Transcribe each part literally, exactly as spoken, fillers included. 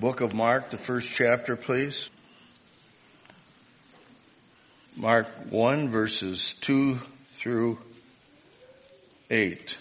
book of Mark, the first chapter, please. Mark one, verses two through eight.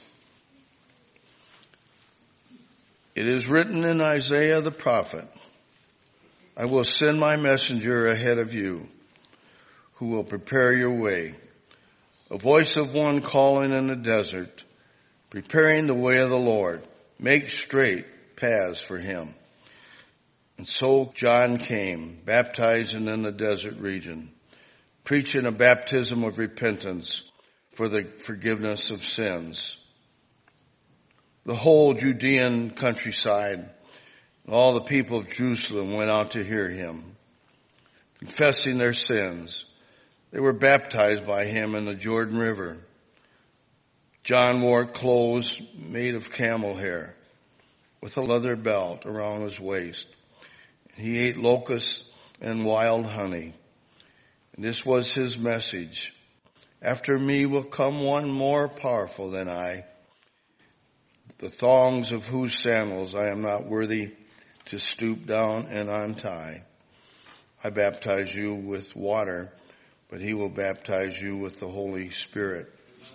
It is written in Isaiah the prophet, I will send my messenger ahead of you, who will prepare your way. A voice of one calling in the desert, preparing the way of the Lord. Make straight paths for him. And so John came, baptizing in the desert region, preaching a baptism of repentance for the forgiveness of sins. The whole Judean countryside, all the people of Jerusalem went out to hear him, confessing their sins. They were baptized by him in the Jordan River. John wore clothes made of camel hair, with a leather belt around his waist. He ate locusts and wild honey. And this was his message. After me will come one more powerful than I, the thongs of whose sandals I am not worthy to stoop down and untie. I baptize you with water, but he will baptize you with the Holy Spirit.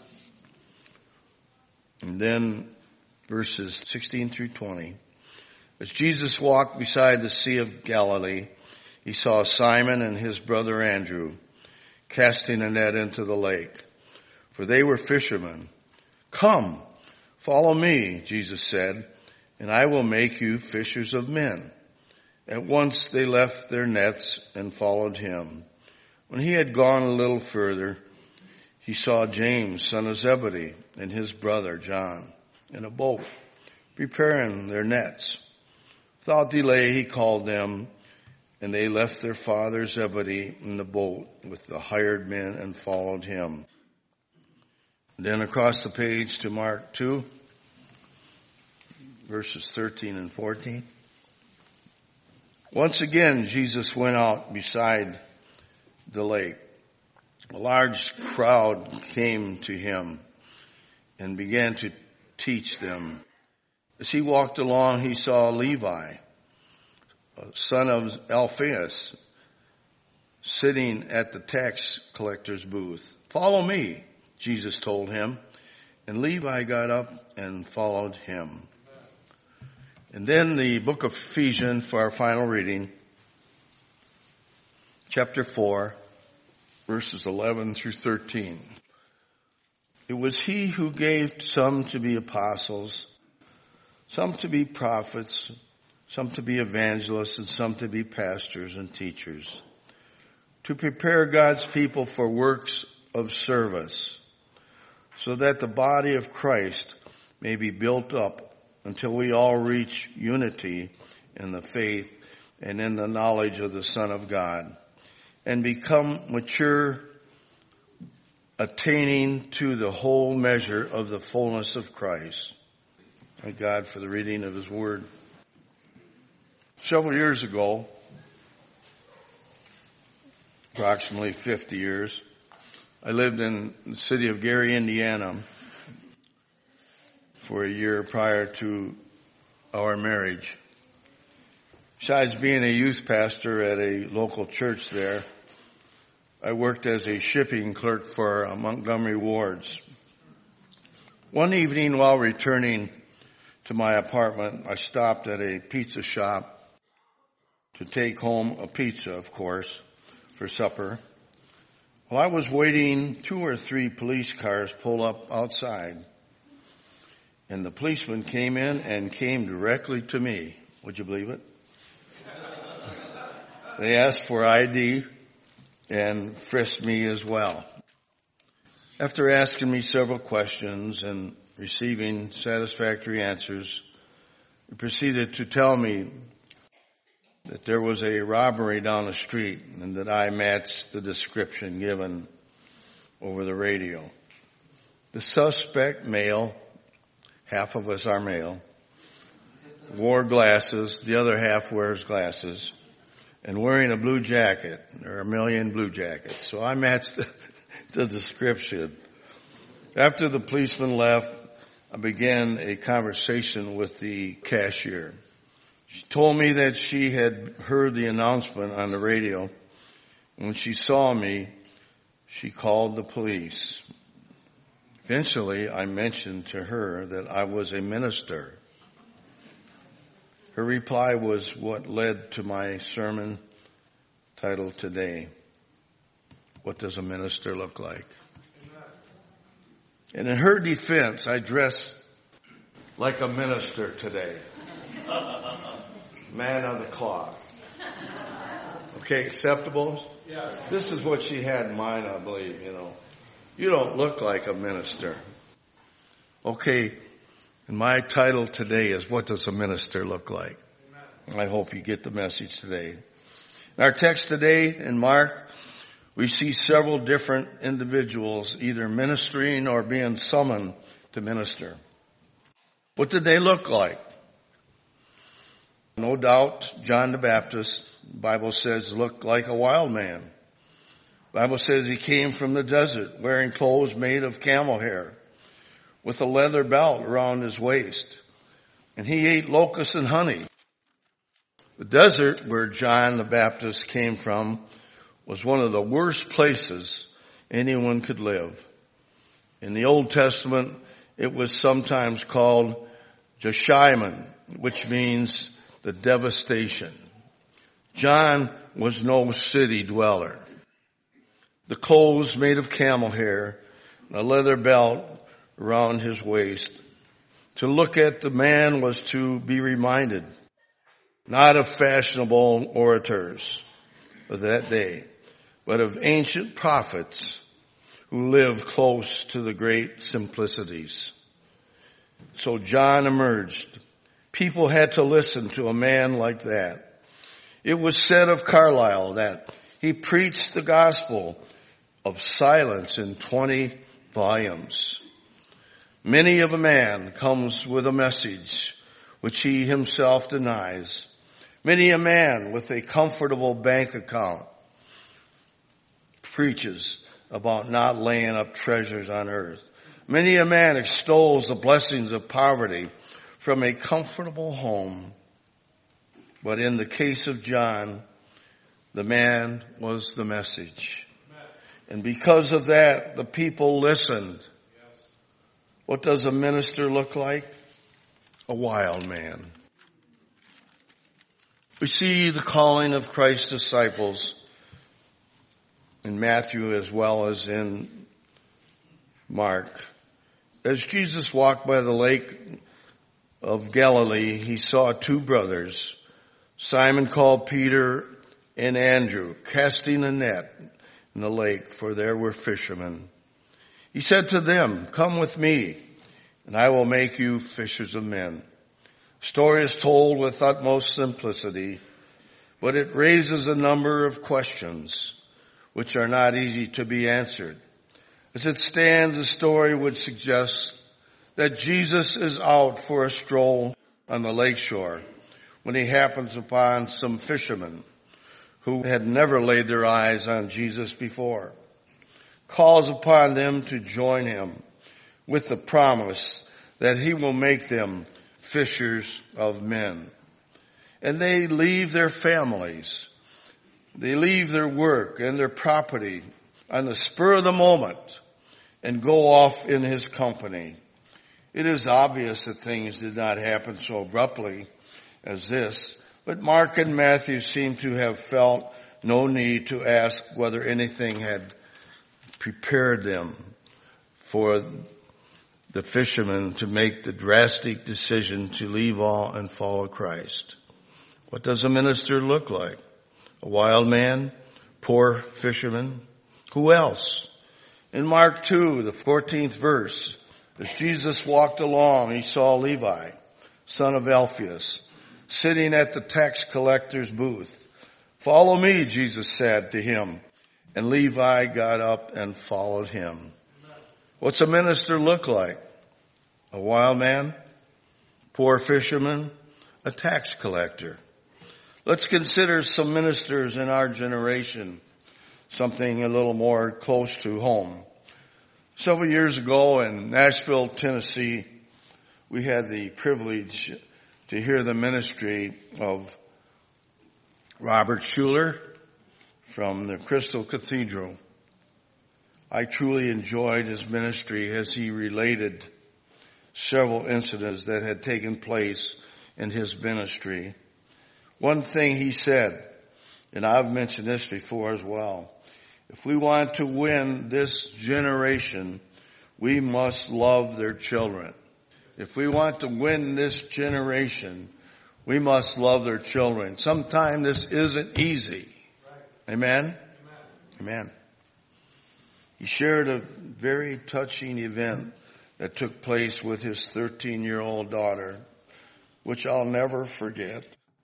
And then verses sixteen through twenty. As Jesus walked beside the Sea of Galilee, he saw Simon and his brother Andrew casting a net into the lake, for they were fishermen. Come, follow me, Jesus said, and I will make you fishers of men. At once they left their nets and followed him. When he had gone a little further, he saw James, son of Zebedee, and his brother John in a boat, preparing their nets. Without delay, he called them, and they left their father Zebedee in the boat with the hired men and followed him. And then across the page to Mark two, verses thirteen and fourteen. Once again, Jesus went out beside the lake. A large crowd came to him and began to teach them. As he walked along, he saw Levi, son of Alphaeus, sitting at the tax collector's booth. Follow me, Jesus told him. And Levi got up and followed him. And then the book of Ephesians for our final reading, chapter four, verses eleven through thirteen. It was he who gave some to be apostles, some to be prophets, some to be evangelists, and some to be pastors and teachers, to prepare God's people for works of service, so that the body of Christ may be built up until we all reach unity in the faith and in the knowledge of the Son of God, and become mature, attaining to the whole measure of the fullness of Christ. Thank God for the reading of his word. Several years ago, approximately fifty years, I lived in the city of Gary, Indiana for a year prior to our marriage. Besides being a youth pastor at a local church there, I worked as a shipping clerk for uh, Montgomery Wards. One evening while returning to my apartment, I stopped at a pizza shop to take home a pizza, of course, for supper. While I was waiting, two or three police cars pulled up outside, and the policeman came in and came directly to me. Would you believe it? They asked for I D and frisked me as well. After asking me several questions and receiving satisfactory answers, he proceeded to tell me that there was a robbery down the street and that I matched the description given over the radio. The suspect, male, half of us are male, wore glasses, the other half wears glasses, and wearing a blue jacket. There are a million blue jackets. So I matched the, the description. After the policeman left, I began a conversation with the cashier. She told me that she had heard the announcement on the radio. When she saw me, she called the police. Eventually, I mentioned to her that I was a minister. Her reply was what led to my sermon titled today, What Does a Minister Look Like? And in her defense, I dress like a minister today. Man of the cloth. Okay, acceptable? Yes. This is what she had in mind, I believe, you know. You don't look like a minister. Okay, and my title today is, What Does a Minister Look Like? Amen. I hope you get the message today. In our text today in Mark, we see several different individuals either ministering or being summoned to minister. What did they look like? No doubt, John the Baptist, the Bible says, looked like a wild man. The Bible says he came from the desert wearing clothes made of camel hair with a leather belt around his waist. And he ate locusts and honey. The desert where John the Baptist came from was one of the worst places anyone could live. In the Old Testament, it was sometimes called Jeshimon, which means the devastation. John was no city dweller. The clothes made of camel hair, and a leather belt around his waist. To look at the man was to be reminded, not of fashionable orators of that day, but of ancient prophets who lived close to the great simplicities. So John emerged. People had to listen to a man like that. It was said of Carlyle that he preached the gospel of silence in twenty volumes. Many of a man comes with a message which he himself denies. Many a man with a comfortable bank account preaches about not laying up treasures on earth. Many a man extols the blessings of poverty from a comfortable home. But in the case of John, the man was the message. And because of that, the people listened. What does a minister look like? A wild man. We see the calling of Christ's disciples in Matthew as well as in Mark. As Jesus walked by the lake of Galilee, he saw two brothers, Simon called Peter and Andrew, casting a net in the lake, for there were fishermen. He said to them, "Come with me, and I will make you fishers of men." The story is told with utmost simplicity, but it raises a number of questions which are not easy to be answered. As it stands, the story would suggest that Jesus is out for a stroll on the lakeshore when he happens upon some fishermen who had never laid their eyes on Jesus before. Calls upon them to join him with the promise that he will make them fishers of men. And they leave their families. They leave their work and their property on the spur of the moment and go off in his company. It is obvious that things did not happen so abruptly as this, but Mark and Matthew seem to have felt no need to ask whether anything had prepared them for the fishermen to make the drastic decision to leave all and follow Christ. What does a minister look like? A wild man? Poor fisherman? Who else? In Mark two, the fourteenth verse, as Jesus walked along, he saw Levi, son of Alphaeus, sitting at the tax collector's booth. "Follow me," Jesus said to him. And Levi got up and followed him. What's a minister look like? A wild man? Poor fisherman? A tax collector? Let's consider some ministers in our generation, something a little more close to home. Several years ago in Nashville, Tennessee, we had the privilege to hear the ministry of Robert Schuller from the Crystal Cathedral. I truly enjoyed his ministry as he related several incidents that had taken place in his ministry. One thing he said, and I've mentioned this before as well, if we want to win this generation, we must love their children. If we want to win this generation, we must love their children. Sometimes this isn't easy. Amen? Amen. He shared a very touching event that took place with his thirteen-year-old daughter, which I'll never forget.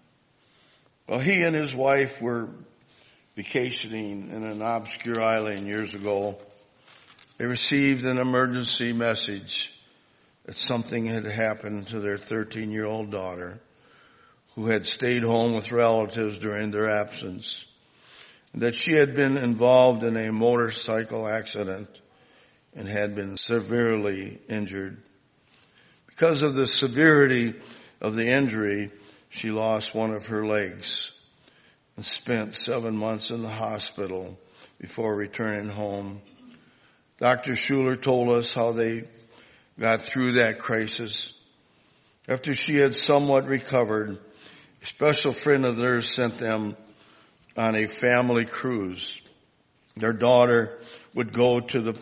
Well, he and his wife were vacationing in an obscure island years ago. They received an emergency message that something had happened to their thirteen-year-old daughter, who had stayed home with relatives during their absence, and that she had been involved in a motorcycle accident and had been severely injured. Because of the severity of the injury, she lost one of her legs and spent seven months in the hospital before returning home. Doctor Schuller told us how they got through that crisis. After she had somewhat recovered, a special friend of theirs sent them on a family cruise. Their daughter would go to the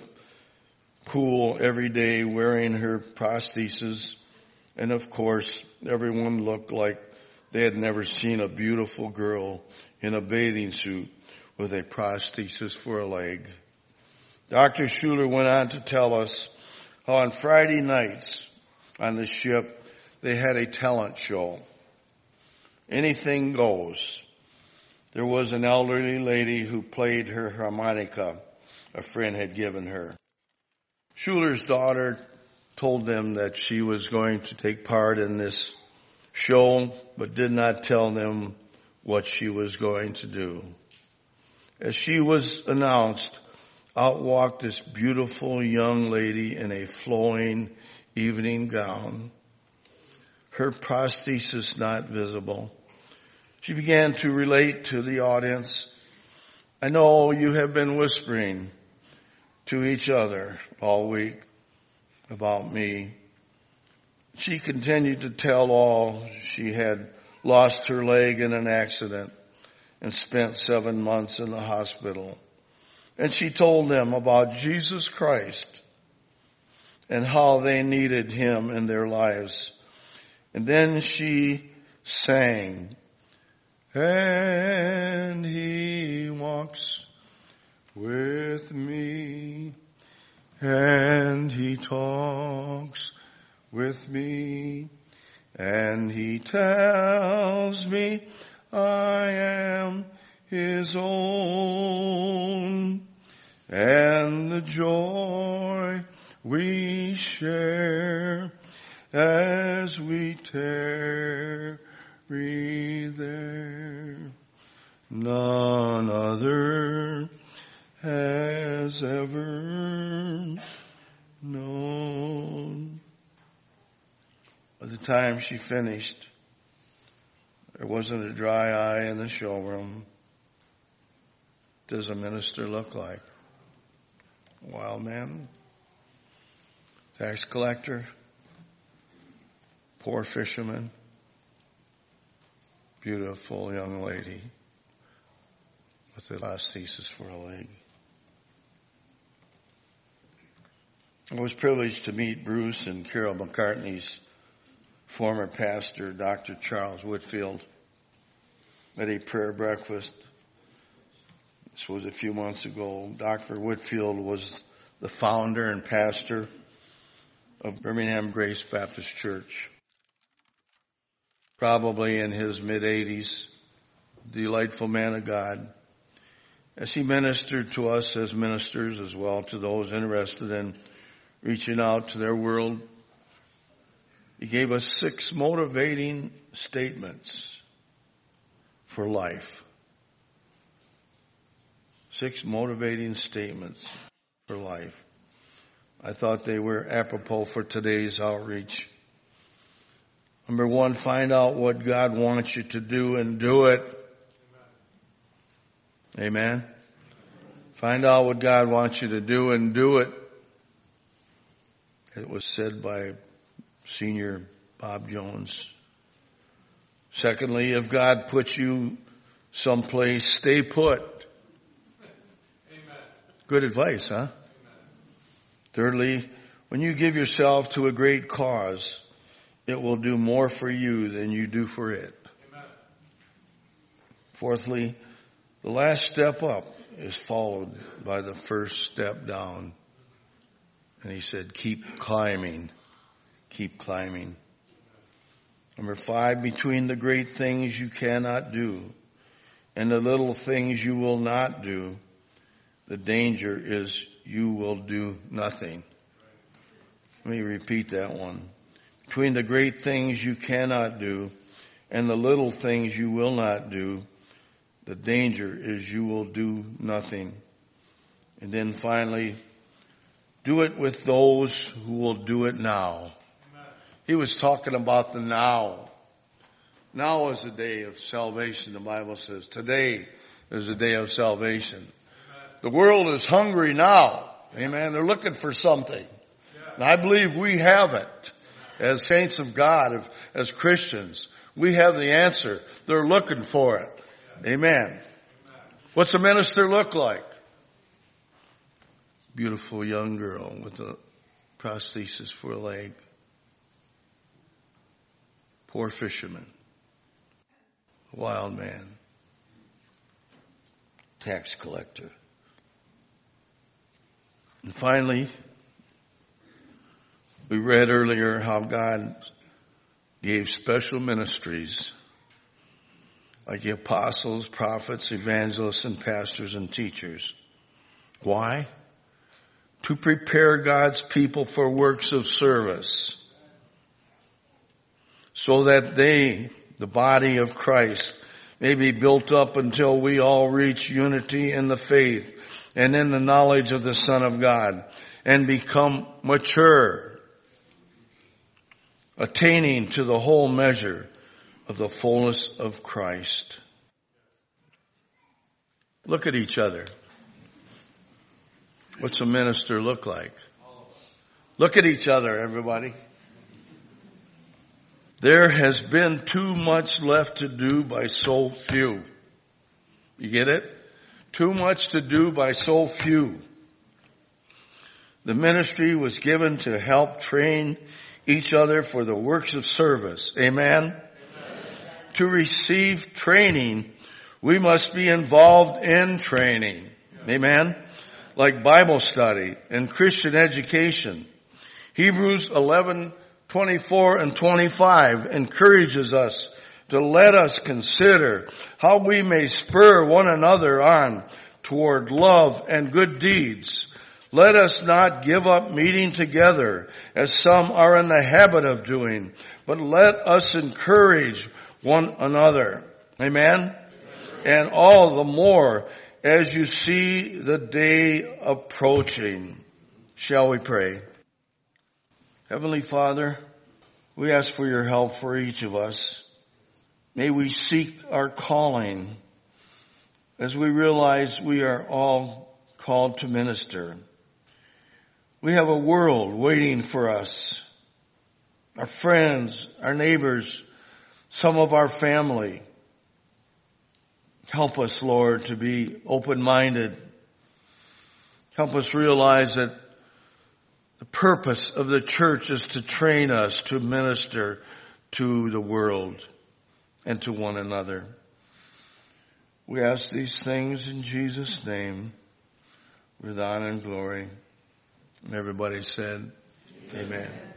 pool every day wearing her prosthesis, and of course, everyone looked like they had never seen a beautiful girl in a bathing suit with a prosthesis for a leg. Doctor Schuller went on to tell us how on Friday nights on the ship, they had a talent show. Anything goes. There was an elderly lady who played her harmonica a friend had given her. Schuller's daughter told them that she was going to take part in this show, but did not tell them what she was going to do. As she was announced, out walked this beautiful young lady in a flowing evening gown, her prosthesis not visible. She began to relate to the audience, "I know you have been whispering to each other all week about me." She continued to tell all she had lost her leg in an accident and spent seven months in the hospital. And she told them about Jesus Christ and how they needed him in their lives. And then she sang, "And he walks with me, and he talks with me, and he tells me I am his own, and the joy we share as we tarry there, none other has ever known." By the time she finished, there wasn't a dry eye in the showroom. What does a minister look like? A wild man? Tax collector? Poor fisherman? Beautiful young lady with a prosthesis for a leg. I was privileged to meet Bruce and Carol McCartney's former pastor, Doctor Charles Whitfield, at a prayer breakfast. This was a few months ago. Doctor Whitfield was the founder and pastor of Birmingham Grace Baptist Church. Probably in his mid-eighties, delightful man of God. As he ministered to us as ministers, as well to those interested in reaching out to their world, he gave us six motivating statements for life. Six motivating statements for life. I thought they were apropos for today's outreach. Number one, find out what God wants you to do and do it. Amen. Find out what God wants you to do and do it. It was said by Senior Bob Jones. Secondly, if God puts you someplace, stay put. Amen. Good advice, huh? Amen. Thirdly, when you give yourself to a great cause, it will do more for you than you do for it. Amen. Fourthly, the last step up is followed by the first step down. And he said, keep climbing, keep climbing. Number five, between the great things you cannot do and the little things you will not do, the danger is you will do nothing. Let me repeat that one. Between the great things you cannot do and the little things you will not do, the danger is you will do nothing. And then finally, do it with those who will do it now. Amen. He was talking about the now. Now is the day of salvation, the Bible says. Today is the day of salvation. Amen. The world is hungry now. Amen. They're looking for something. Yeah. And I believe we have it. As saints of God, as Christians, we have the answer. They're looking for it. Amen. What's a minister look like? Beautiful young girl with a prosthesis for a leg. Poor fisherman. Wild man. Tax collector. And finally, we read earlier how God gave special ministries like the apostles, prophets, evangelists, and pastors and teachers. Why? To prepare God's people for works of service, so that they, the body of Christ, may be built up until we all reach unity in the faith and in the knowledge of the Son of God and become mature, attaining to the whole measure of the fullness of Christ. Look at each other. What's a minister look like? Look at each other, everybody. There has been too much left to do by so few. You get it? Too much to do by so few. The ministry was given to help train each other for the works of service. Amen? To receive training, we must be involved in training. Amen? Like Bible study and Christian education. Hebrews eleven, twenty-four and twenty-five encourages us to let us consider how we may spur one another on toward love and good deeds. Let us not give up meeting together as some are in the habit of doing, but let us encourage one another. Amen? Amen. And all the more as you see the day approaching. Shall we pray? Heavenly Father, we ask for your help for each of us. May we seek our calling as we realize we are all called to minister. We have a world waiting for us. Our friends, our neighbors, some of our family. Help us, Lord, to be open-minded. Help us realize that the purpose of the church is to train us to minister to the world and to one another. We ask these things in Jesus' name with honor and glory. And everybody said, amen. Amen.